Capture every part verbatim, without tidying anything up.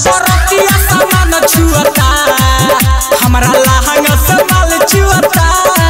जबरतिया सामान छुअता हमरा लहंगा से माल छुअता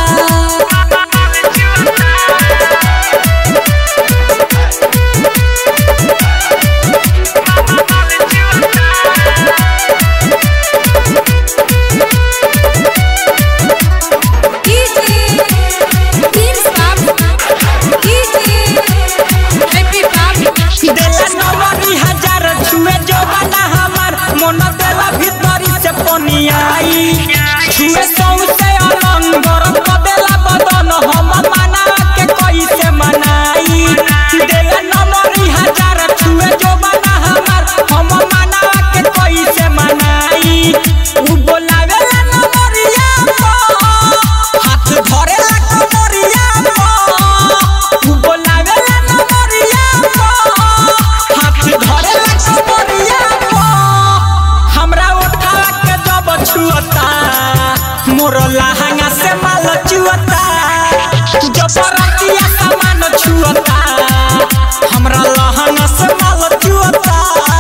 मन देला भीतरी से पनियाई छुए सौसे अलंग गरम क देला बदन हम मना के कैसे मनाई देला नमरी हजार छुए जो बना हमार हम मना के कैसे मनाई उ बोलावेला नमरिया हाथ धरेला कमरिया उ बोलावेला नमरिया हाथ धरेला कमरिया हमरा उठा के जब छुअता मोर लहंगा से माल छुअता जबरतिया सामान छुअता हमरा लहंगा से माल छुअता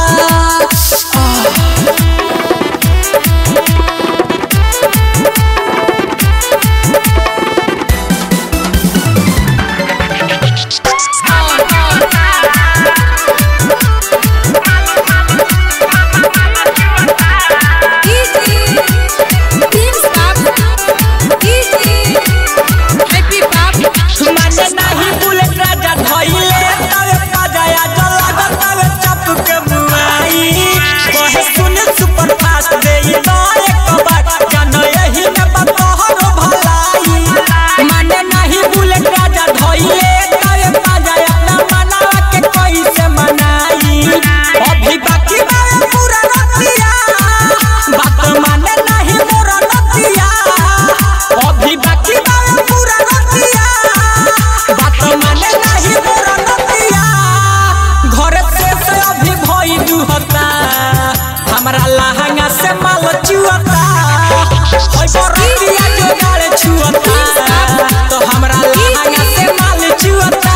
हमरा लहंगा से माल छुअता जबरतिया जोगाड़ छुअता तो हमरा लहंगा से माल छुअता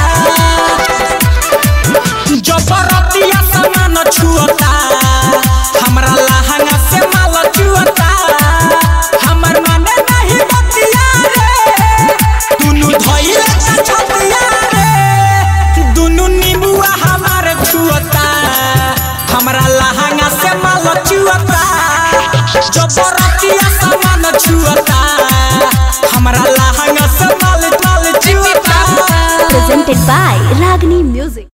जबरतिया सामान छुअता हमरा लहंगा से माल छुअता हमर माने नहीं बतिया रे दुनु धइले छतिया रे दुनु नींबुआ हमार छुअता हमरा लहंगा से माल छुअता जबरतिया सामान छुअता हमरा लहंगा से माल माल छुअता presented by Ragini Music।